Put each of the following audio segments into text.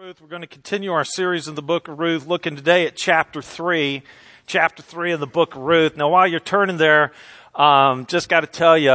Ruth. We're going to continue our series in the book of Ruth, looking today at chapter 3 of the book of Ruth. Now, while you're turning there, just got to tell you,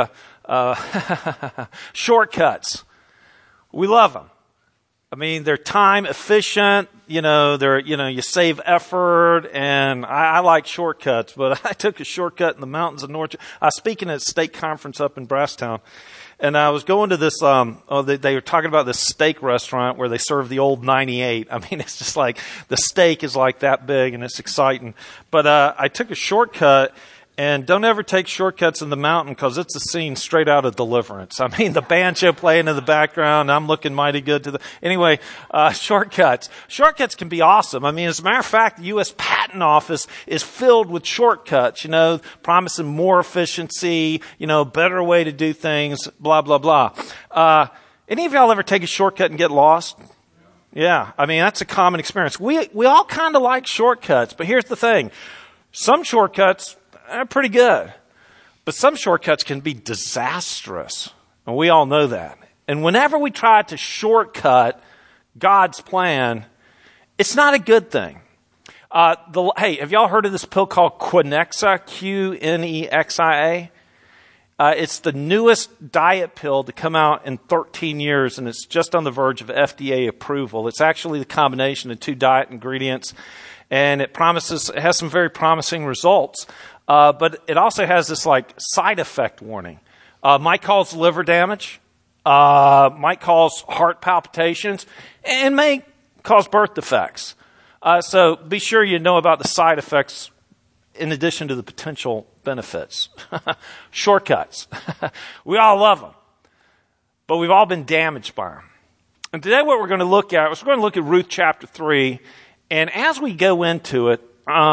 shortcuts. We love them. I mean, they're time efficient, you save effort, and I like shortcuts, but I took a shortcut in the mountains of North. I was speaking at a stake conference up in Brasstown, and I was going to this, they were talking about this steak restaurant where they serve the old 98. I mean, it's just like, the steak is like that big and it's exciting. But, I took a shortcut, and don't ever take shortcuts in the mountain because it's a scene straight out of Deliverance. I mean, the banjo playing in the background, I'm looking mighty good anyway, shortcuts. Shortcuts can be awesome. I mean, as a matter of fact, the U.S. Patent Office is filled with shortcuts, promising more efficiency, better way to do things, blah, blah, blah. Any of y'all ever take a shortcut and get lost? Yeah. I mean, that's a common experience. We all kind of like shortcuts, but here's the thing. Some shortcuts are pretty good, but some shortcuts can be disastrous, and we all know that. And whenever we try to shortcut God's plan, it's not a good thing. Hey, have y'all heard of this pill called Quenexa, Qnexia? It's the newest diet pill to come out in 13 years, and it's just on the verge of FDA approval. It's actually the combination of two diet ingredients, and it has some very promising results. But it also has this side effect warning. Might cause liver damage, might cause heart palpitations, and may cause birth defects. So be sure you know about the side effects in addition to the potential benefits. Shortcuts. We all love them, but we've all been damaged by them. And today what we're going to look at is we're going to look at Ruth chapter 3. And as we go into it,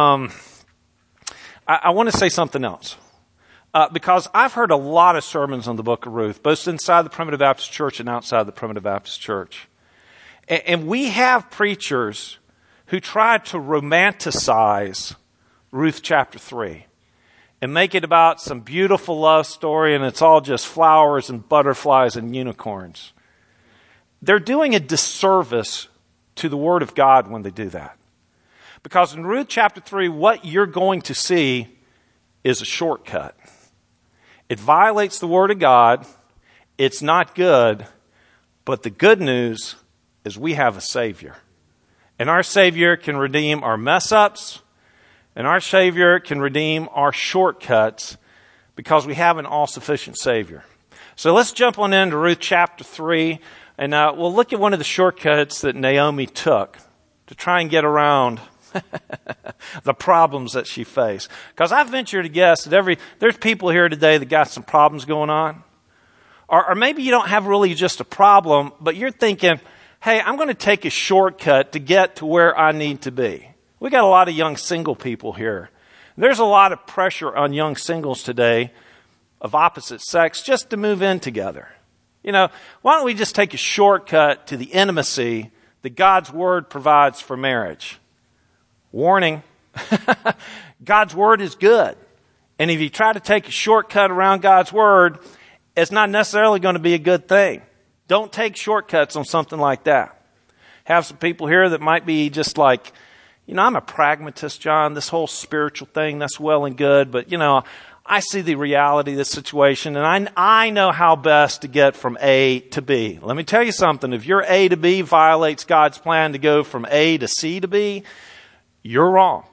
I want to say something else, because I've heard a lot of sermons on the book of Ruth, both inside the Primitive Baptist Church and outside the Primitive Baptist Church. And we have preachers who try to romanticize Ruth chapter 3 and make it about some beautiful love story, and it's all just flowers and butterflies and unicorns. They're doing a disservice to the Word of God when they do that. Because in Ruth chapter 3, what you're going to see is a shortcut. It violates the Word of God. It's not good. But the good news is we have a Savior. And our Savior can redeem our mess-ups. And our Savior can redeem our shortcuts because we have an all-sufficient Savior. So let's jump on into Ruth chapter 3. And we'll look at one of the shortcuts that Naomi took to try and get around the problems that she faced. Because I venture to guess that there's people here today that got some problems going on. Or maybe you don't have really just a problem, but you're thinking, hey, I'm going to take a shortcut to get to where I need to be. We got a lot of young single people here. There's a lot of pressure on young singles today of opposite sex just to move in together. Why don't we just take a shortcut to the intimacy that God's Word provides for marriage? Warning, God's Word is good. And if you try to take a shortcut around God's Word, it's not necessarily going to be a good thing. Don't take shortcuts on something like that. Have some people here that might be just like, I'm a pragmatist, John. This whole spiritual thing, that's well and good. But, I see the reality of the situation, and I know how best to get from A to B. Let me tell you something. If your A to B violates God's plan to go from A to C to B, you're wrong.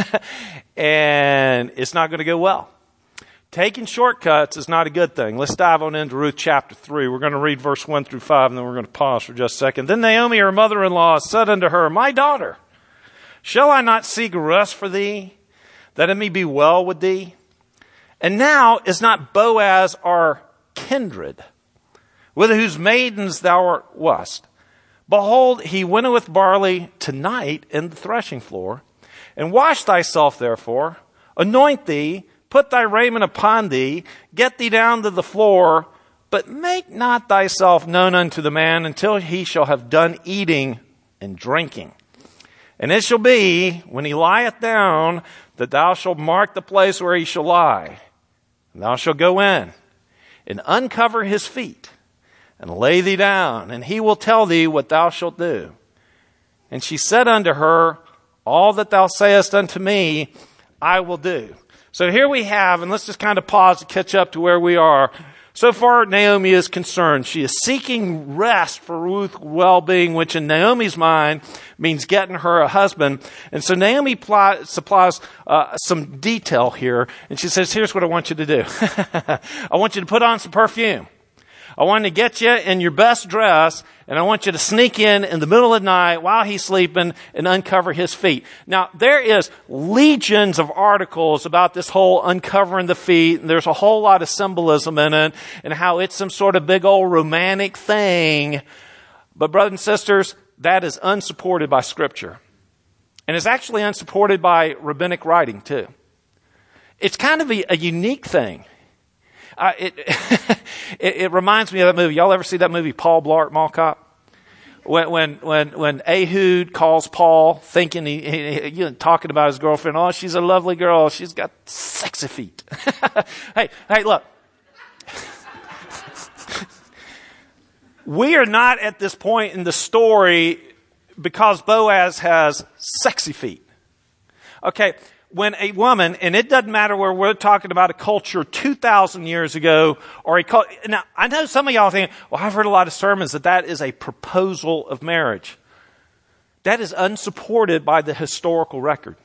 And it's not going to go well. Taking shortcuts is not a good thing. Let's dive on into Ruth chapter 3. We're going to read verse 1 through 5, and then we're going to pause for just a second. Then Naomi, her mother-in-law, said unto her, My daughter, shall I not seek rest for thee, that it may be well with thee? And now is not Boaz our kindred, with whose maidens thou wast? Behold, he winnoweth barley tonight in the threshing floor. And wash thyself therefore, anoint thee, put thy raiment upon thee, get thee down to the floor, but make not thyself known unto the man until he shall have done eating and drinking. And it shall be, when he lieth down, that thou shalt mark the place where he shall lie. And thou shalt go in and uncover his feet and lay thee down, and he will tell thee what thou shalt do. And she said unto her, all that thou sayest unto me, I will do. So here we have, and let's just kind of pause to catch up to where we are. So far, Naomi is concerned. She is seeking rest for Ruth's well-being, which in Naomi's mind means getting her a husband. And so Naomi supplies some detail here. And she says, here's what I want you to do. I want you to put on some perfume. I want to get you in your best dress, and I want you to sneak in the middle of the night while he's sleeping and uncover his feet. Now, there is legions of articles about this whole uncovering the feet, and there's a whole lot of symbolism in it, and how it's some sort of big old romantic thing. But brothers and sisters, that is unsupported by Scripture. And it's actually unsupported by rabbinic writing, too. It's kind of a unique thing. It reminds me of that movie. Y'all ever see that movie, Paul Blart Mall Cop? When Ehud calls Paul, thinking he talking about his girlfriend. Oh, she's a lovely girl. She's got sexy feet. Hey, look. We are not at this point in the story because Boaz has sexy feet. Okay. When a woman, and it doesn't matter where we're talking about a culture 2,000 years ago, or now I know some of y'all think, well, I've heard a lot of sermons that is a proposal of marriage. That is unsupported by the historical record.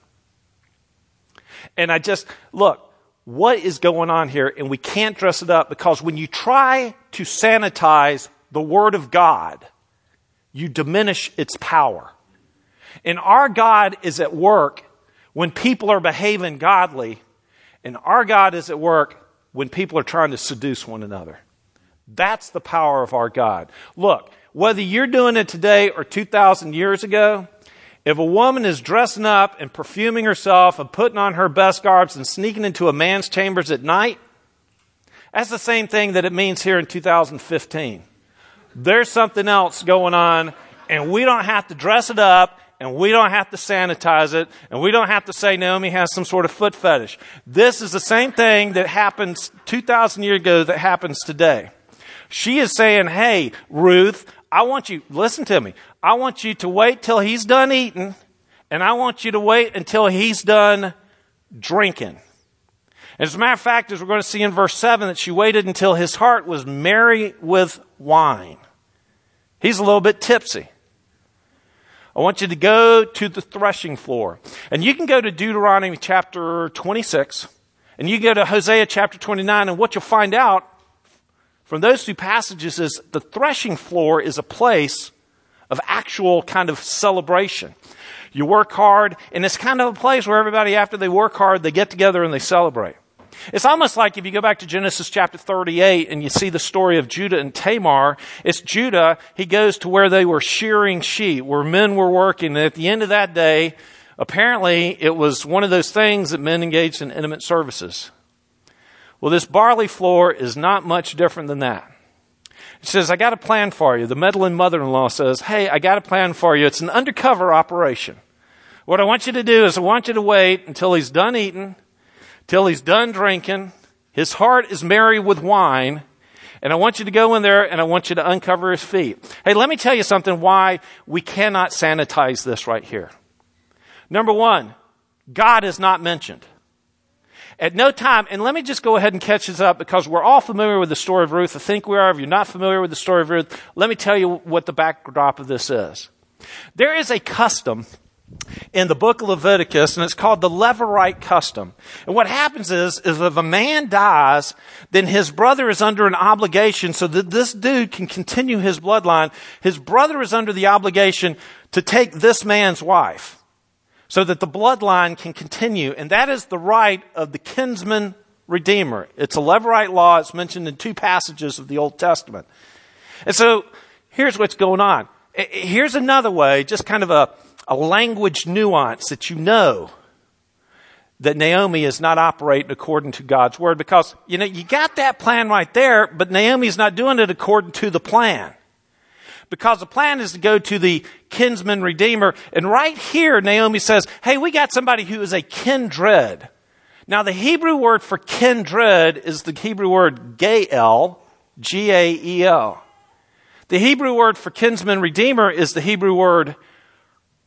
And look, what is going on here? And we can't dress it up, because when you try to sanitize the Word of God, you diminish its power. And our God is at work when people are behaving godly, and our God is at work when people are trying to seduce one another. That's the power of our God. Look, whether you're doing it today or 2,000 years ago, if a woman is dressing up and perfuming herself and putting on her best garbs and sneaking into a man's chambers at night, that's the same thing that it means here in 2015. There's something else going on, and we don't have to dress it up, and we don't have to sanitize it, and we don't have to say Naomi has some sort of foot fetish. This is the same thing that happens 2,000 years ago that happens today. She is saying, hey, Ruth, I want you, listen to me, I want you to wait till he's done eating, and I want you to wait until he's done drinking. As a matter of fact, as we're going to see in verse 7, that she waited until his heart was merry with wine. He's a little bit tipsy. I want you to go to the threshing floor. And you can go to Deuteronomy chapter 26, and you go to Hosea chapter 29, and what you'll find out from those two passages is the threshing floor is a place of actual kind of celebration. You work hard, and it's kind of a place where everybody, after they work hard, they get together and they celebrate. It's almost like if you go back to Genesis chapter 38 and you see the story of Judah and Tamar, it's Judah, he goes to where they were shearing sheep, where men were working. And at the end of that day, apparently it was one of those things that men engaged in intimate services. Well, this barley floor is not much different than that. It says, I got a plan for you. The meddling mother-in-law says, hey, I got a plan for you. It's an undercover operation. What I want you to do is I want you to wait until he's done eating, till he's done drinking, his heart is merry with wine, and I want you to go in there and I want you to uncover his feet. Hey, let me tell you something why we cannot sanitize this right here. Number one, God is not mentioned. At no time, and let me just go ahead and catch this up because we're all familiar with the story of Ruth. I think we are. If you're not familiar with the story of Ruth, let me tell you what the backdrop of this is. There is a custom in the book of Leviticus, and it's called the Levirate custom. And what happens is if a man dies, then his brother is under an obligation so that this dude can continue his bloodline. His brother is under the obligation to take this man's wife so that the bloodline can continue. And that is the right of the kinsman redeemer. It's a Levirate law. It's mentioned in 2 passages of the Old Testament. And so here's what's going on. Here's another way, just kind of a language nuance that you know that Naomi is not operating according to God's word, because, you got that plan right there, but Naomi's not doing it according to the plan. Because the plan is to go to the kinsman redeemer. And right here, Naomi says, hey, we got somebody who is a kindred. Now, the Hebrew word for kindred is the Hebrew word Gael, G-A-E-L. The Hebrew word for kinsman redeemer is the Hebrew word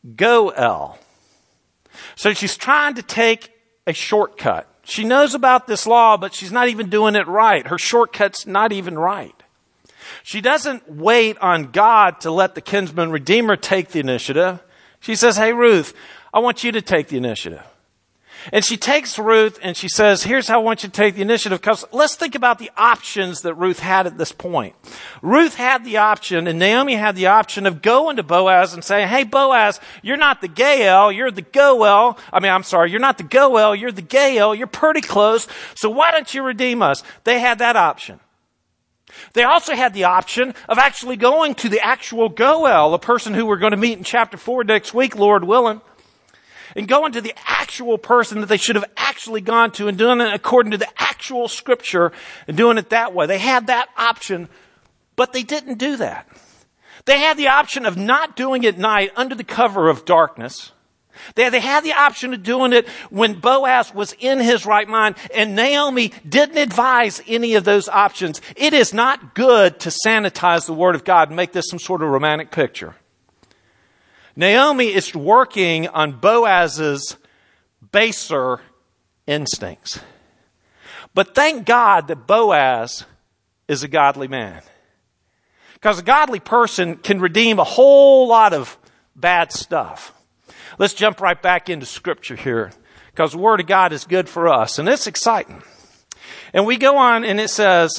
Goel. So she's trying to take a shortcut. She knows about this law, but she's not even doing it right. Her shortcut's not even right. She doesn't wait on God to let the kinsman redeemer take the initiative. She says, hey, Ruth, I want you to take the initiative. And she takes Ruth and she says, here's how I want you to take the initiative. Because let's think about the options that Ruth had at this point. Ruth had the option, and Naomi had the option of going to Boaz and saying, hey, Boaz, you're not the Gael, you're the Goel. You're not the Goel, you're the Gael. You're pretty close. So why don't you redeem us? They had that option. They also had the option of actually going to the actual Goel, a person who we're going to meet in chapter 4 next week, Lord willing. And going to the actual person that they should have actually gone to and doing it according to the actual scripture and doing it that way. They had that option, but they didn't do that. They had the option of not doing it at night under the cover of darkness. They had the option of doing it when Boaz was in his right mind, and Naomi didn't advise any of those options. It is not good to sanitize the Word of God and make this some sort of romantic picture. Naomi is working on Boaz's baser instincts. But thank God that Boaz is a godly man. Because a godly person can redeem a whole lot of bad stuff. Let's jump right back into Scripture here. Because the Word of God is good for us. And it's exciting. And we go on and it says,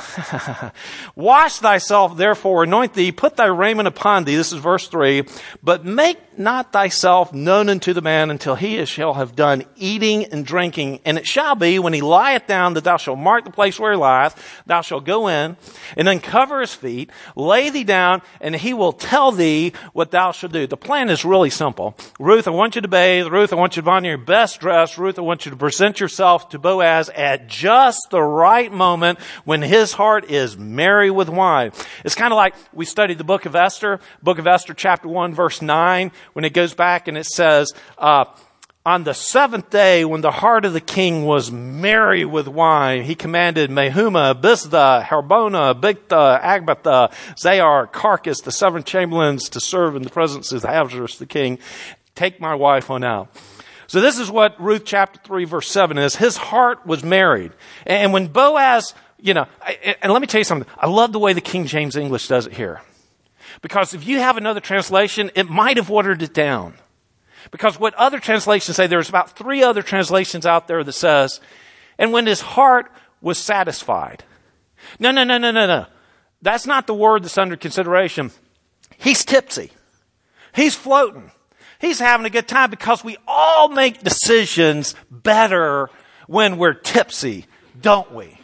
wash thyself therefore, anoint thee, put thy raiment upon thee. This is verse 3. But make not thyself known unto the man until he shall have done eating and drinking. And it shall be when he lieth down that thou shalt mark the place where he lieth. Thou shalt go in and uncover his feet, lay thee down, and he will tell thee what thou shalt do. The plan is really simple. Ruth, I want you to bathe. Ruth, I want you to put on your best dress. Ruth, I want you to present yourself to Boaz at just the right moment when his heart is merry with wine. It's kind of like we studied the book of Esther chapter 1 verse 9, when it goes back and it says, on the seventh day when the heart of the king was merry with wine, he commanded Mehumah, Biztha, Harbona, Bigtha, Agbatha, Zayar, Carcass, the 7 chamberlains to serve in the presence of Ahasuerus the king. Take my wife on out. So this is what Ruth chapter 3 verse 7 is. His heart was married. And when Boaz, and let me tell you something. I love the way the King James English does it here. Because if you have another translation, it might have watered it down. Because what other translations say, there's about 3 other translations out there that says, and when his heart was satisfied. No. That's not the word that's under consideration. He's tipsy. He's floating. He's having a good time, because we all make decisions better when we're tipsy, don't we?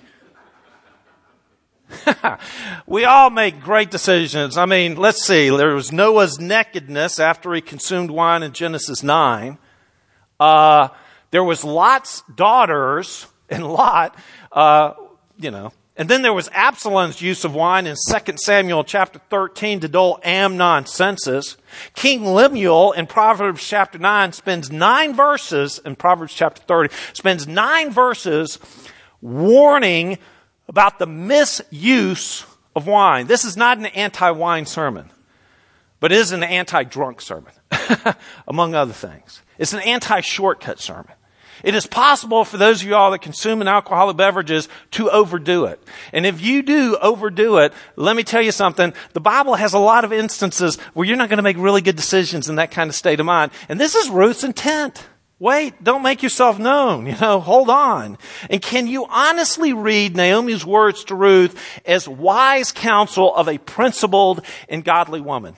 We all make great decisions. Let's see. There was Noah's nakedness after he consumed wine in Genesis 9. There was Lot's daughters and Lot, And then there was Absalom's use of wine in 2 Samuel chapter 13 to dull Amnon's senses. King Lemuel in Proverbs chapter 9 spends 9 verses, in Proverbs chapter 30, spends 9 verses warning about the misuse of wine. This is not an anti-wine sermon, but it is an anti-drunk sermon, among other things. It's an anti-shortcut sermon. It is possible for those of you all that consume an alcoholic beverages to overdo it. And if you do overdo it, let me tell you something. The Bible has a lot of instances where you're not going to make really good decisions in that kind of state of mind. And this is Ruth's intent. Wait, don't make yourself known. Hold on. And can you honestly read Naomi's words to Ruth as wise counsel of a principled and godly woman?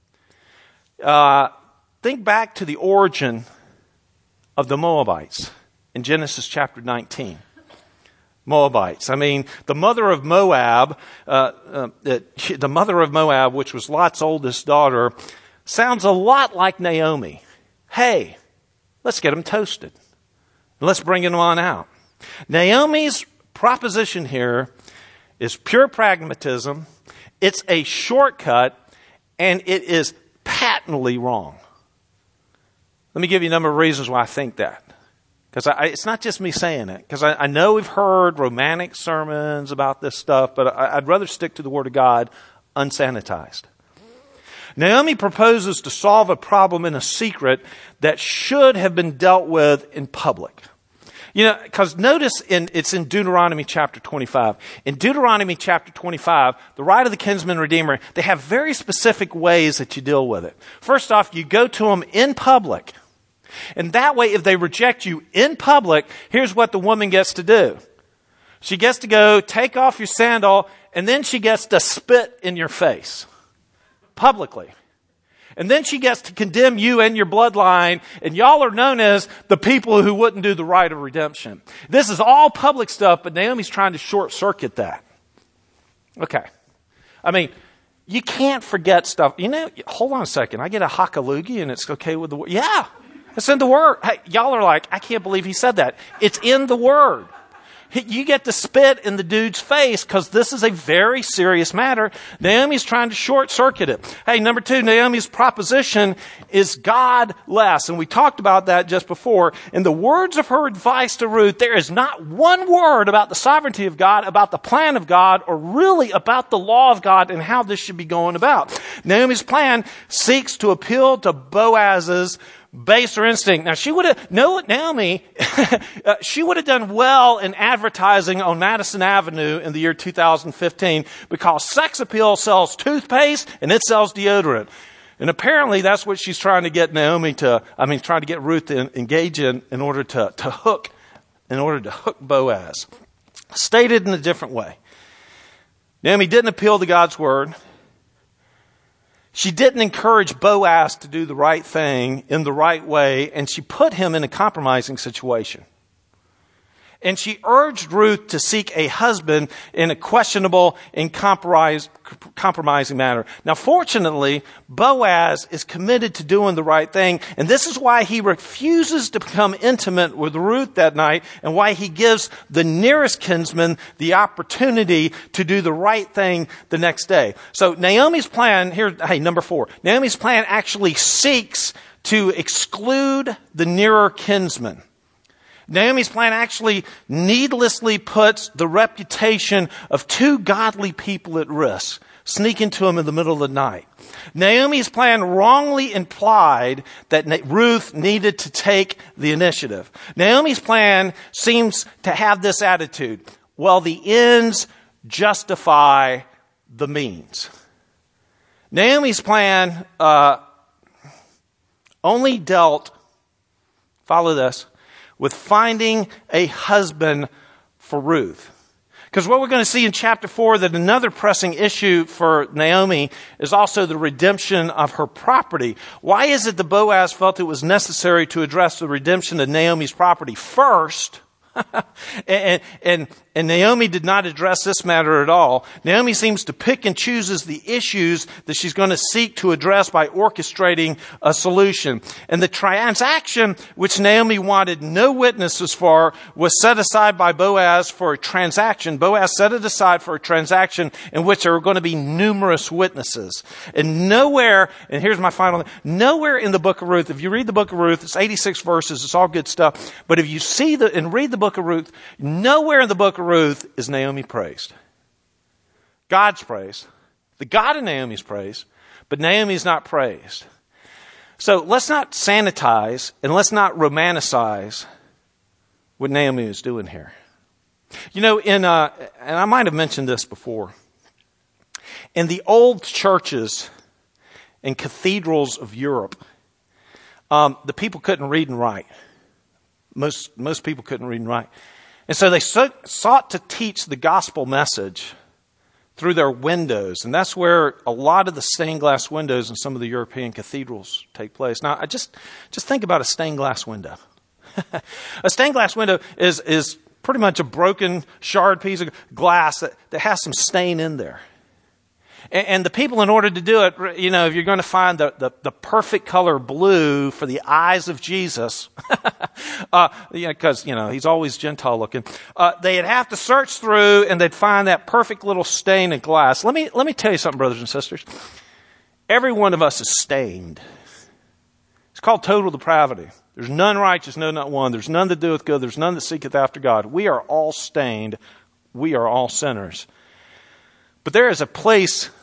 Think back to the origin of the Moabites in Genesis chapter 19. Moabites. The mother of Moab, which was Lot's oldest daughter, sounds a lot like Naomi. Hey, let's get them toasted. Let's bring them on out. Naomi's proposition here is pure pragmatism. It's a shortcut, and it is patently wrong. Let me give you a number of reasons why I think that. Because it's not just me saying it. Because I know we've heard romantic sermons about this stuff, but I'd rather stick to the Word of God unsanitized. Naomi proposes to solve a problem in a secret that should have been dealt with in public. You know, because notice it's in Deuteronomy chapter 25. In Deuteronomy chapter 25, the right of the kinsman redeemer, they have very specific ways that you deal with it. First off, you go to them in public. And that way, if they reject you in public, here's what the woman gets to do. She gets to go take off your sandal, and then she gets to spit in your face. Publicly. And then she gets to condemn you and your bloodline, and y'all are known as the people who wouldn't do the right of redemption. This is all public stuff, but Naomi's trying to short circuit that. Okay. I mean, you can't forget stuff. You know, hold on a second. I get a hakalugi and it's okay with the word. Yeah, it's in the Word. Hey, y'all are like, I can't believe he said that. It's in the Word. You get to spit in the dude's face because this is a very serious matter. Naomi's trying to short circuit it. Hey, number 2, Naomi's proposition is God-less. And we talked about that just before. In the words of her advice to Ruth, there is not one word about the sovereignty of God, about the plan of God, or really about the law of God and how this should be going about. Naomi's plan seeks to appeal to Boaz's baser instinct. Now, Naomi, she would have done well in advertising on Madison Avenue in the year 2015 because sex appeal sells toothpaste and it sells deodorant. And apparently that's what she's trying to get trying to get Ruth to engage in order to hook Boaz. Stated in a different way. Naomi didn't appeal to God's word. She didn't encourage Boaz to do the right thing in the right way, and she put him in a compromising situation. And she urged Ruth to seek a husband in a questionable and compromising manner. Now, fortunately, Boaz is committed to doing the right thing, and this is why he refuses to become intimate with Ruth that night, and why he gives the nearest kinsman the opportunity to do the right thing the next day. So Naomi's plan, number 4. Naomi's plan actually seeks to exclude the nearer kinsman. Naomi's plan actually needlessly puts the reputation of 2 godly people at risk, sneaking to them in the middle of the night. Naomi's plan wrongly implied that Ruth needed to take the initiative. Naomi's plan seems to have this attitude: well, the ends justify the means. Naomi's plan only dealt, follow this, with finding a husband for Ruth. Because what we're going to see in chapter 4, that another pressing issue for Naomi is also the redemption of her property. Why is it that Boaz felt it was necessary to address the redemption of Naomi's property first? And Naomi did not address this matter at all. Naomi seems to pick and chooses the issues that she's going to seek to address by orchestrating a solution. And the transaction which Naomi wanted no witnesses for was set aside by Boaz for a transaction. Boaz set it aside for a transaction in which there were going to be numerous witnesses. And nowhere in the book of Ruth, if you read the book of Ruth, it's 86 verses, it's all good stuff. But if you see and read the book of Ruth, nowhere in the book of Ruth is Naomi praised. God's praised. The God of Naomi's praised, but Naomi's not praised. So let's not sanitize and let's not romanticize what Naomi is doing here. You know, and I might have mentioned this before, in the old churches and cathedrals of Europe, the people couldn't read and write. Most people couldn't read and write. And so they sought to teach the gospel message through their windows. And that's where a lot of the stained glass windows in some of the European cathedrals take place. Now, just think about a stained glass window. A stained glass window is pretty much a broken shard piece of glass that has some stain in there. And the people, in order to do it, you know, if you're going to find the perfect color blue for the eyes of Jesus, because, you know, he's always Gentile looking, they'd have to search through and they'd find that perfect little stain in glass. Let me tell you something, brothers and sisters. Every one of us is stained. It's called total depravity. There's none righteous, no, not one. There's none that doeth good. There's none that seeketh after God. We are all stained. We are all sinners. But there is a place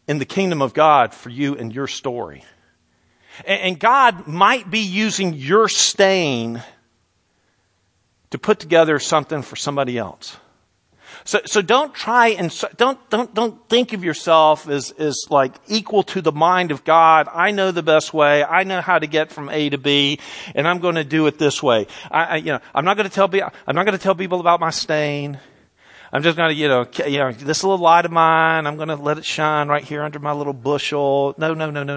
in the kingdom of God for you and your story. And God might be using your stain to put together something for somebody else. So don't try and don't think of yourself as like equal to the mind of God. I know the best way. I know how to get from A to B, and I'm going to do it this way. I'm not going to tell people about my stain. I'm just going to, this little light of mine, I'm going to let it shine right here under my little bushel. No.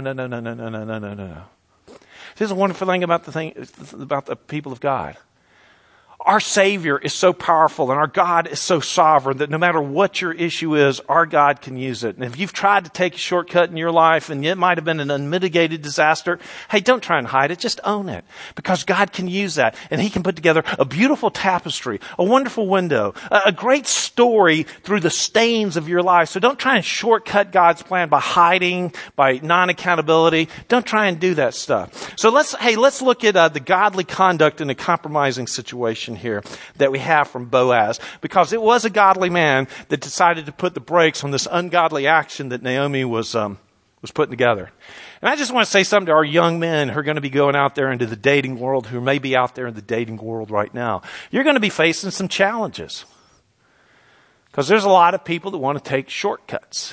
This is a wonderful thing about the people of God. Our Savior is so powerful and our God is so sovereign that no matter what your issue is, our God can use it. And if you've tried to take a shortcut in your life and it might have been an unmitigated disaster, hey, don't try and hide it. Just own it. Because God can use that. And He can put together a beautiful tapestry, a wonderful window, a great story through the stains of your life. So don't try and shortcut God's plan by hiding, by non-accountability. Don't try and do that stuff. So let's look at the godly conduct in a compromising situation here that we have from Boaz, because it was a godly man that decided to put the brakes on this ungodly action that Naomi was putting together. And I just want to say something to our young men who are going to be going out there into the dating world, who may be out there in the dating world right now. You're going to be facing some challenges because there's a lot of people that want to take shortcuts.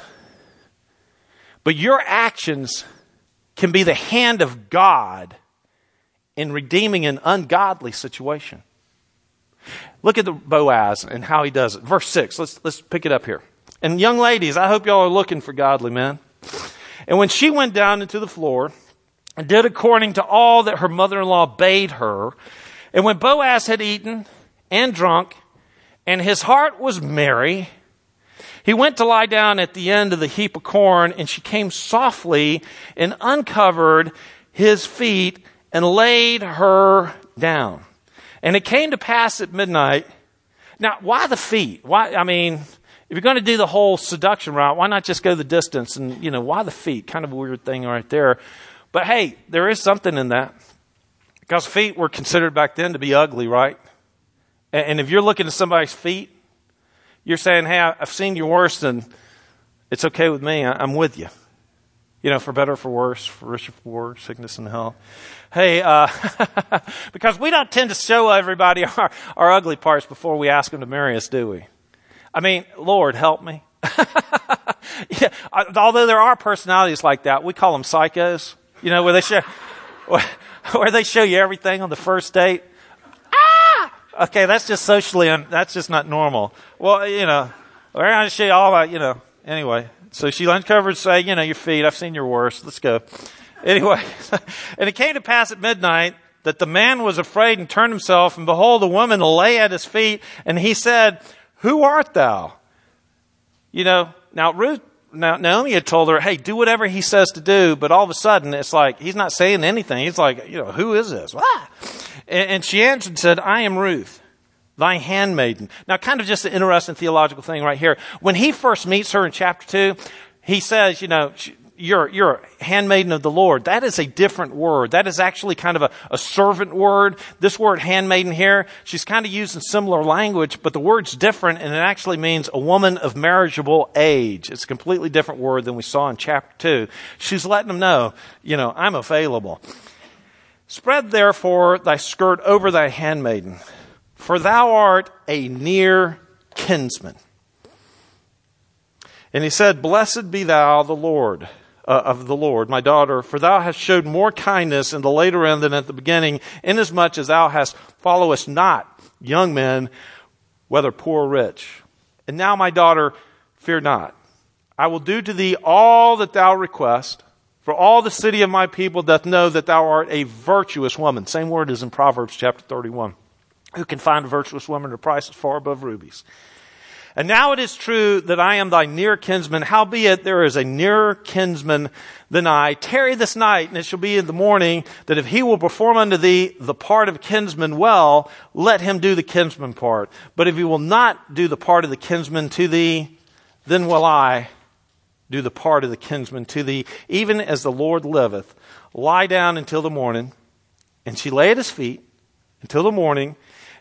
But your actions can be the hand of God in redeeming an ungodly situation. Look at the Boaz and how he does it. Verse 6, let's pick it up here. And young ladies, I hope y'all are looking for godly men. And when she went down into the floor and did according to all that her mother-in-law bade her, and when Boaz had eaten and drunk, and his heart was merry, he went to lie down at the end of the heap of corn, and she came softly and uncovered his feet and laid her down. And it came to pass at midnight. Now, why the feet? If you're going to do the whole seduction route, why not just go the distance? And, why the feet? Kind of a weird thing right there. But hey, there is something in that. Because feet were considered back then to be ugly, right? And if you're looking at somebody's feet, you're saying, hey, I've seen you worse, and it's okay with me. I'm with you. For better or for worse, for richer or for poor, sickness and health. Hey, because we don't tend to show everybody our ugly parts before we ask them to marry us, do we? Lord, help me. Yeah, although there are personalities like that, we call them psychos. Where they show you everything on the first date. Okay, that's just that's just not normal. Well, we're going to show you all about, anyway. So she uncovered, say, your feet. I've seen your worst. Let's go. Anyway, and it came to pass at midnight that the man was afraid and turned himself, and behold, a woman lay at his feet, and he said, who art thou? Now Naomi had told her, hey, do whatever he says to do, but all of a sudden it's like, he's not saying anything. He's like, who is this? And she answered and said, I am Ruth, thy handmaiden. Now, kind of just an interesting theological thing right here. When he first meets her in chapter 2, he says, you're a handmaiden of the Lord. That is a different word. That is actually kind of a servant word. This word handmaiden here, she's kind of using similar language, but the word's different, and it actually means a woman of marriageable age. It's a completely different word than we saw in chapter 2. She's letting them know, I'm available. Spread therefore thy skirt over thy handmaiden, for thou art a near kinsman. And he said, blessed be thou the Lord, of the Lord, my daughter, for thou hast showed more kindness in the later end than at the beginning, inasmuch as thou hast followest not young men, whether poor or rich. And now, my daughter, fear not. I will do to thee all that thou request, for all the city of my people doth know that thou art a virtuous woman. Same word as in Proverbs chapter 31. Who can find a virtuous woman at a price far above rubies? And now it is true that I am thy near kinsman. Howbeit there is a nearer kinsman than I. Tarry this night, and it shall be in the morning that if he will perform unto thee the part of kinsman well, let him do the kinsman part. But if he will not do the part of the kinsman to thee, then will I do the part of the kinsman to thee, even as the Lord liveth. Lie down until the morning. And she lay at his feet until the morning.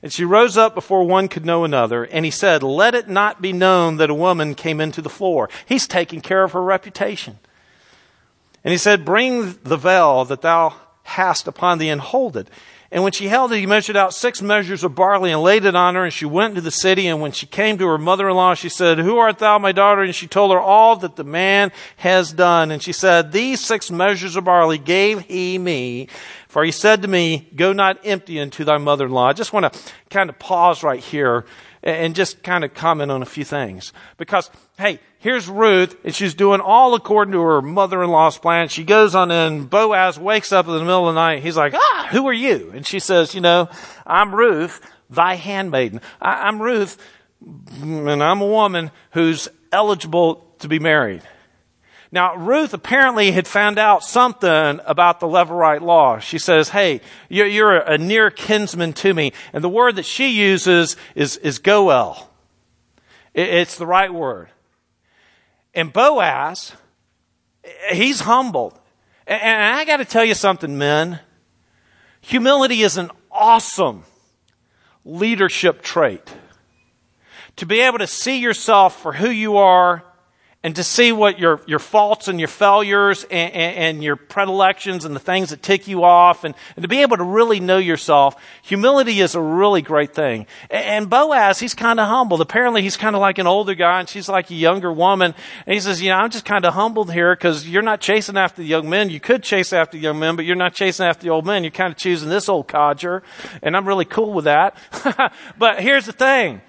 And she rose up before one could know another. And he said, let it not be known that a woman came into the floor. He's taking care of her reputation. And he said, bring the veil that thou hast upon thee and hold it. And when she held it, he measured out 6 measures of barley and laid it on her. And she went into the city. And when she came to her mother-in-law, she said, who art thou, my daughter? And she told her all that the man has done. And she said, these 6 measures of barley gave he me. For he said to me, go not empty unto thy mother-in-law. I just want to kind of pause right here and just kind of comment on a few things. Because, hey, here's Ruth, and she's doing all according to her mother-in-law's plan. She goes on in. Boaz wakes up in the middle of the night. He's like, who are you? And she says, I'm Ruth, thy handmaiden. I'm Ruth, and I'm a woman who's eligible to be married. Now, Ruth apparently had found out something about the Levirate law. She says, hey, you're a near kinsman to me. And the word that she uses is goel. It's the right word. And Boaz, he's humbled. And I got to tell you something, men. Humility is an awesome leadership trait. To be able to see yourself for who you are, and to see what your faults and your failures and your predilections and the things that tick you off, and to be able to really know yourself. Humility is a really great thing. And Boaz, he's kind of humbled. Apparently he's kind of like an older guy and she's like a younger woman. And he says, I'm just kind of humbled here because you're not chasing after the young men. You could chase after the young men, but you're not chasing after the old men. You're kind of choosing this old codger. And I'm really cool with that. But here's the thing.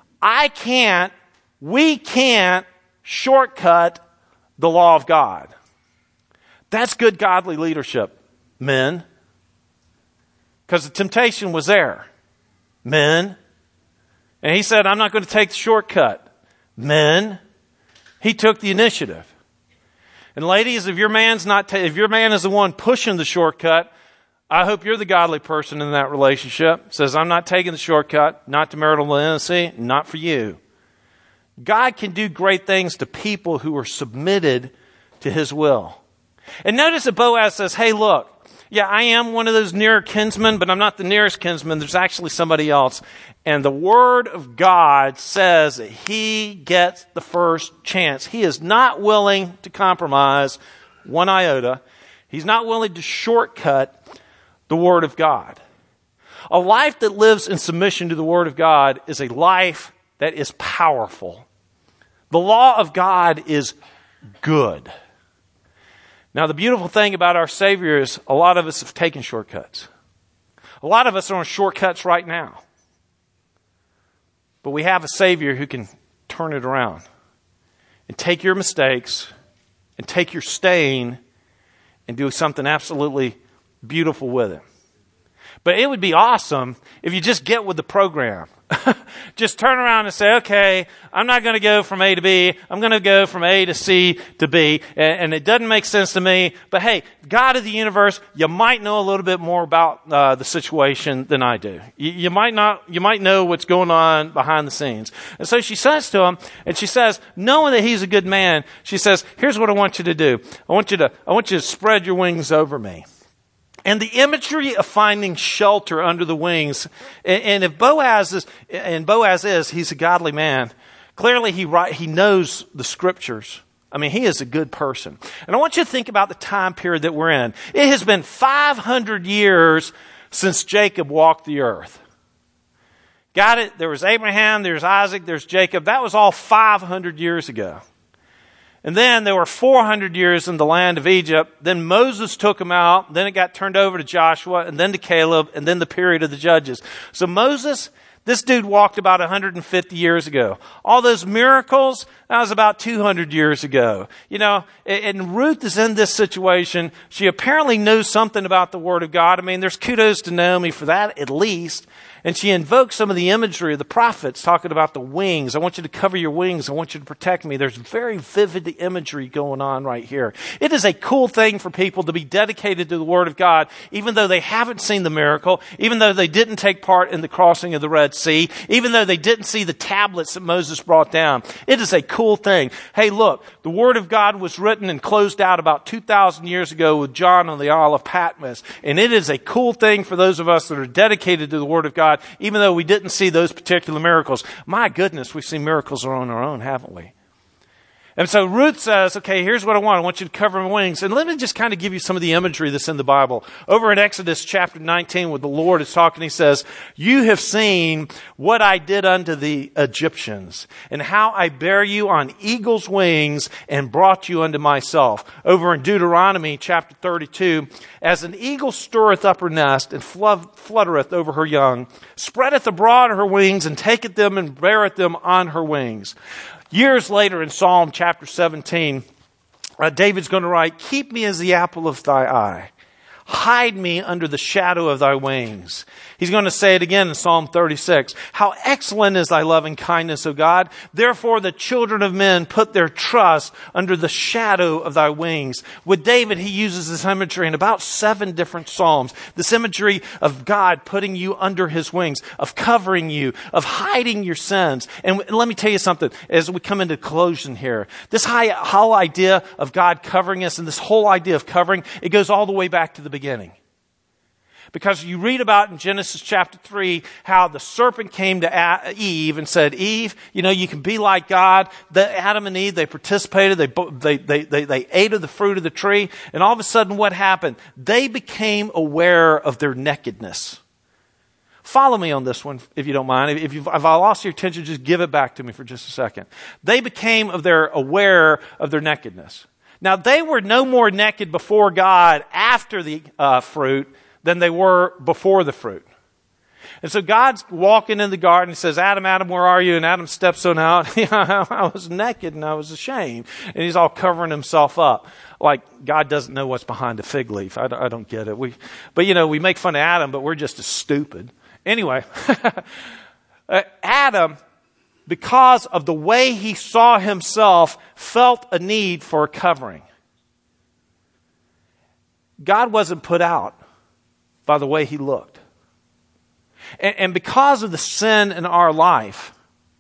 We can't shortcut the law of God. That's good godly leadership, men. Because the temptation was there. Men. And he said, I'm not going to take the shortcut. Men. He took the initiative. And ladies, if your man is the one pushing the shortcut, I hope you're the godly person in that relationship. Says, I'm not taking the shortcut, not to marital intimacy, not for you. God can do great things to people who are submitted to his will. And notice that Boaz says, hey, look, yeah, I am one of those near kinsmen, but I'm not the nearest kinsman. There's actually somebody else. And the word of God says that he gets the first chance. He is not willing to compromise one iota. He's not willing to shortcut the word of God. A life that lives in submission to the word of God is a life that is powerful. The law of God is good. Now, the beautiful thing about our Savior is a lot of us have taken shortcuts. A lot of us are on shortcuts right now. But we have a Savior who can turn it around and take your mistakes and take your stain and do something absolutely beautiful with it. But it would be awesome if you just get with the program. Just turn around and say, okay, I'm not going to go from A to B. I'm going to go from A to C to B. And it doesn't make sense to me. But hey, God of the universe, you might know a little bit more about the situation than I do. You might know what's going on behind the scenes. And so she says to him, and she says, knowing that he's a good man, she says, here's what I want you to do. I want you to spread your wings over me. And the imagery of finding shelter under the wings, and if Boaz is, he's a godly man. Clearly he knows the scriptures. I mean, he is a good person. And I want you to think about the time period that we're in. It has been 500 years since Jacob walked the earth. Got it? There was Abraham, there's Isaac, there's Jacob. That was all 500 years ago. And then there were 400 years in the land of Egypt. Then Moses took them out. Then it got turned over to Joshua and then to Caleb and then the period of the judges. So Moses, this dude walked about 150 years ago. All those miracles, that was about 200 years ago. And Ruth is in this situation. She apparently knows something about the Word of God. I mean, there's kudos to Naomi for that at least. And she invokes some of the imagery of the prophets talking about the wings. I want you to cover your wings. I want you to protect me. There's very vivid imagery going on right here. It is a cool thing for people to be dedicated to the Word of God, even though they haven't seen the miracle, even though they didn't take part in the crossing of the Red Sea, even though they didn't see the tablets that Moses brought down. It is a cool thing. Hey, look, the Word of God was written and closed out about 2,000 years ago with John on the Isle of Patmos. And it is a cool thing for those of us that are dedicated to the Word of God God, even though we didn't see those particular miracles. My goodness, we've seen miracles on our own, haven't we? And so Ruth says, okay, here's what I want. I want you to cover my wings. And let me just kind of give you some of the imagery that's in the Bible. Over in Exodus chapter 19, where the Lord is talking, he says, you have seen what I did unto the Egyptians, and how I bare you on eagle's wings and brought you unto myself. Over in Deuteronomy chapter 32, as an eagle stirreth up her nest and fluttereth over her young, spreadeth abroad her wings and taketh them and beareth them on her wings. Years later in Psalm chapter 17, David's going to write, keep me as the apple of thy eye. Hide me under the shadow of thy wings. He's going to say it again in Psalm 36. How excellent is thy loving kindness, O God. Therefore the children of men put their trust under the shadow of thy wings. With David, he uses this imagery in about 7 different Psalms. This imagery of God putting you under his wings, of covering you, of hiding your sins. And let me tell you something, as we come into conclusion here, this whole idea of God covering us and this whole idea of covering, it goes all the way back to the beginning. Because you read about in Genesis chapter 3 how the serpent came to Eve and said, Eve, you can be like God. Adam and Eve, they participated. They ate of the fruit of the tree. And all of a sudden what happened? They became aware of their nakedness. Follow me on this one, if you don't mind. If I lost your attention, just give it back to me for just a second. They became aware of their nakedness. Now, they were no more naked before God after the fruit than they were before the fruit. And so God's walking in the garden and says, Adam, Adam, where are you? And Adam steps on out. I was naked and I was ashamed. And he's all covering himself up. Like God doesn't know what's behind a fig leaf. I don't get it. We make fun of Adam, but we're just as stupid. Anyway, Adam, because of the way he saw himself, felt a need for a covering. God wasn't put out by the way he looked. And because of the sin in our life,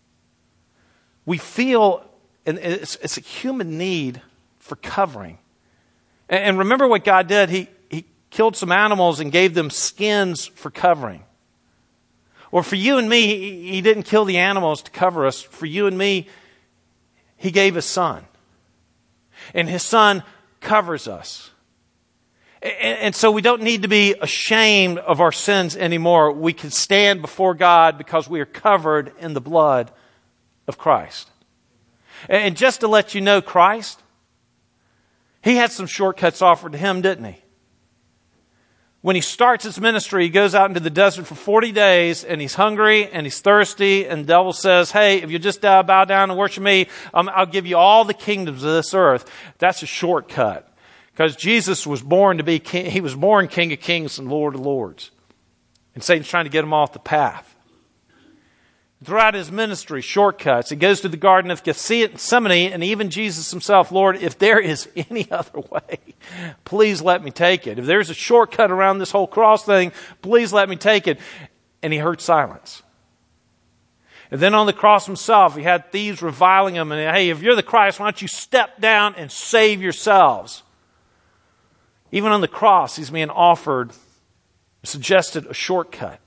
we feel, and it's a human need for covering. And remember what God did. He killed some animals and gave them skins for covering. Or for you and me, he didn't kill the animals to cover us. For you and me, he gave his son. And his son covers us. And so we don't need to be ashamed of our sins anymore. We can stand before God because we are covered in the blood of Christ. And just to let you know, Christ, he had some shortcuts offered to him, didn't he? When he starts his ministry, he goes out into the desert for 40 days and he's hungry and he's thirsty, and the devil says, hey, if you just bow down and worship me, I'll give you all the kingdoms of this earth. That's a shortcut. Because Jesus was born to be king. He was born King of Kings and Lord of Lords. And Satan's trying to get him off the path. Throughout his ministry, shortcuts. He goes to the Garden of Gethsemane, and even Jesus himself, Lord, if there is any other way, please let me take it. If there's a shortcut around this whole cross thing, please let me take it. And he heard silence. And then on the cross himself, he had thieves reviling him. And hey, if you're the Christ, why don't you step down and save yourselves? Even on the cross, he's being offered, suggested a shortcut.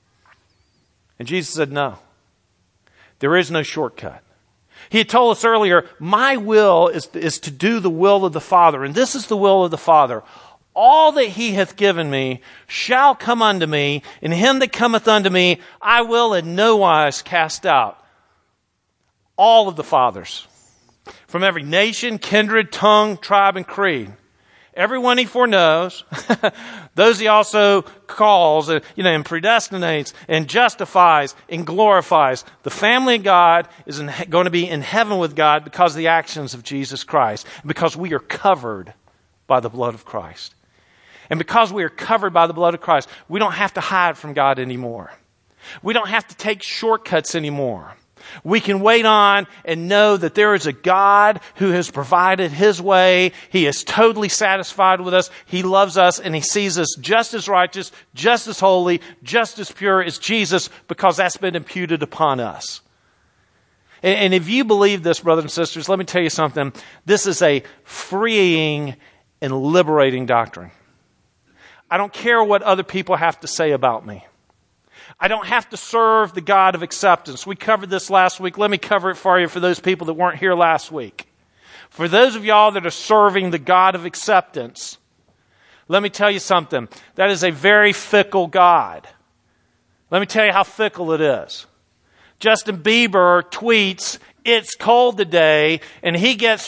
And Jesus said, no, there is no shortcut. He had told us earlier, my will is to do the will of the Father. And this is the will of the Father. All that he hath given me shall come unto me, and him that cometh unto me I will in no wise cast out. All of the fathers, from every nation, kindred, tongue, tribe, and creed. Everyone he foreknows, those he also calls, and predestinates, and justifies, and glorifies. The family of God is going to be in heaven with God because of the actions of Jesus Christ, because we are covered by the blood of Christ. And because we are covered by the blood of Christ, we don't have to hide from God anymore. We don't have to take shortcuts anymore. We can wait on and know that there is a God who has provided his way. He is totally satisfied with us. He loves us, and he sees us just as righteous, just as holy, just as pure as Jesus, because that's been imputed upon us. And if you believe this, brothers and sisters, let me tell you something. This is a freeing and liberating doctrine. I don't care what other people have to say about me. I don't have to serve the God of acceptance. We covered this last week. Let me cover it for you for those people that weren't here last week. For those of y'all that are serving the God of acceptance, let me tell you something. That is a very fickle God. Let me tell you how fickle it is. Justin Bieber tweets, "It's cold today," and he gets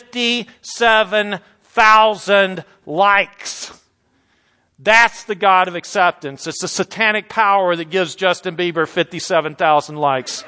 57,000 likes. That's the God of acceptance. It's the satanic power that gives Justin Bieber 57,000 likes.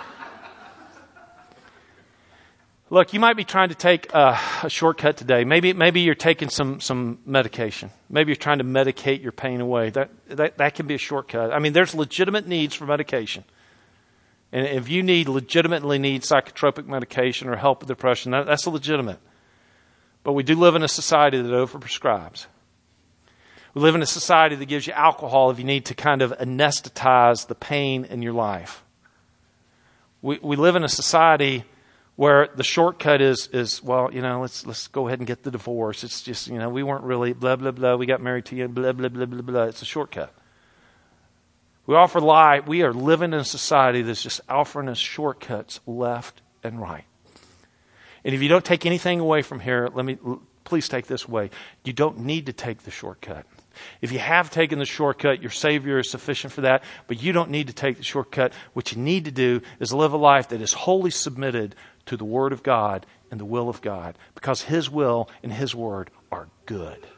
Look, you might be trying to take a shortcut today. Maybe you're taking some medication. Maybe you're trying to medicate your pain away. That can be a shortcut. I mean, there's legitimate needs for medication. And if you legitimately need psychotropic medication or help with depression, that's legitimate. But we do live in a society that overprescribes. We live in a society that gives you alcohol if you need to kind of anesthetize the pain in your life. We live in a society where the shortcut is well, let's go ahead and get the divorce. It's just, we weren't really blah, blah, blah. We got married to you, blah, blah, blah, blah, blah. It's a shortcut. We are living in a society that's just offering us shortcuts left and right. And if you don't take anything away from here, please take this away. You don't need to take the shortcut. If you have taken the shortcut, your Savior is sufficient for that, but you don't need to take the shortcut. What you need to do is live a life that is wholly submitted to the Word of God and the will of God, because His will and His Word are good.